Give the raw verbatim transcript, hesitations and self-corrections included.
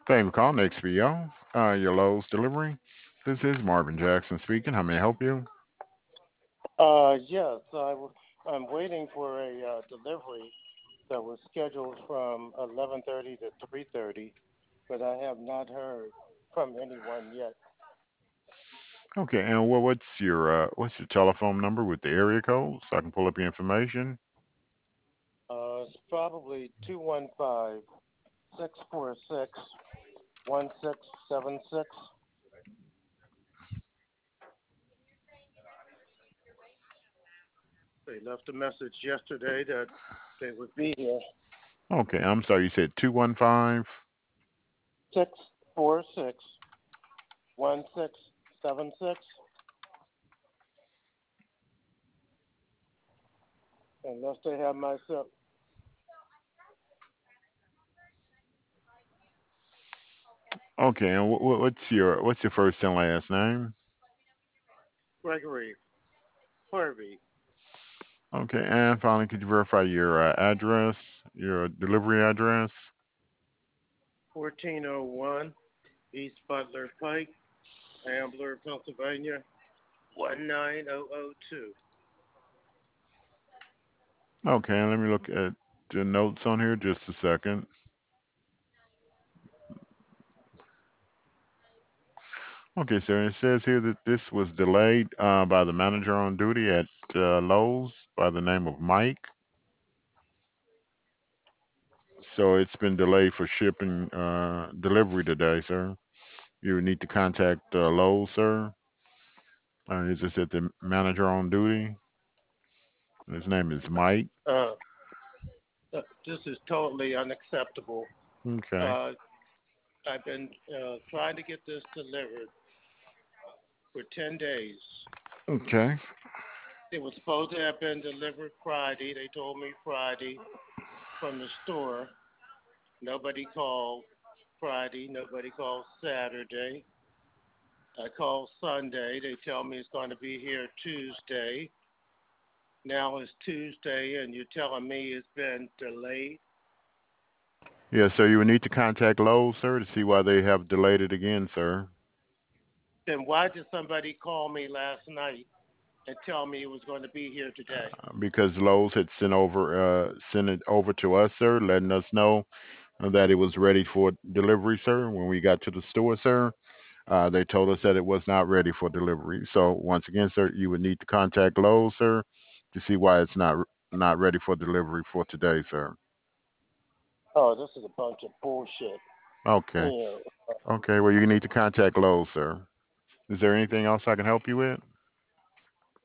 Thank you for calling X P O, uh, your Lowe's delivery. This is Marvin Jackson speaking. How may I help you? Uh, yes, I w- I'm waiting for a uh, delivery that was scheduled from eleven thirty to three thirty, but I have not heard from anyone yet. Okay, and what, what's your uh, what's your telephone number with the area code so I can pull up your information? Uh, it's probably two one five six four six one six seven six. They left a message yesterday that they would be here. Okay, I'm sorry. You said two one five. Six four six one six seven six. Unless they have my cell, Okay, and wh- wh- what's your what's your first and last name? Gregory Harvey. Okay, and finally, could you verify your uh, address, your delivery address? fourteen oh one East Butler Pike, Ambler, Pennsylvania, one nine zero zero two. Okay, and let me look at the notes on here just a second. Okay, sir. It says here that this was delayed uh, by the manager on duty at uh, Lowe's by the name of Mike. So it's been delayed for shipping uh, delivery today, sir. You need to contact uh, Lowe's, sir. Uh, is this at the manager on duty? His name is Mike. Uh, uh, this is totally unacceptable. Okay. Uh, I've been uh, trying to get this delivered for ten days. Okay. It was supposed to have been delivered Friday. They told me Friday from the store. Nobody called Friday. Nobody called Saturday. I called Sunday. They tell me it's going to be here Tuesday. Now it's Tuesday, and you're telling me it's been delayed. Yeah, so you would need to contact Lowe's, sir, to see why they have delayed it again, sir. Then why did somebody call me last night and tell me it was going to be here today? Uh, because Lowe's had sent over uh, sent it over to us, sir, letting us know that it was ready for delivery, sir. When we got to the store, sir, uh, they told us that it was not ready for delivery. So once again, sir, you would need to contact Lowe's, sir, to see why it's not not ready for delivery for today, sir. Oh, this is a bunch of bullshit. Okay. You know, Okay. Well, you need to contact Lowe's, sir. Is there anything else I can help you with?